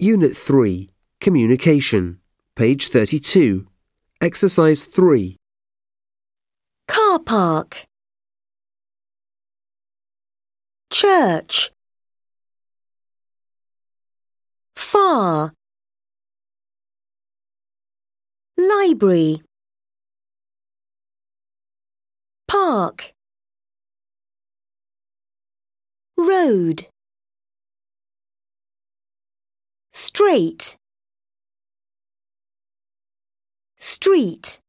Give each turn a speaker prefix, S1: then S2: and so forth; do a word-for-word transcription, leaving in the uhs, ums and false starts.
S1: Unit three, Communication, page thirty-two. Exercise three.
S2: Car park. Church. Far. Library. Park. Road. Straight. Street.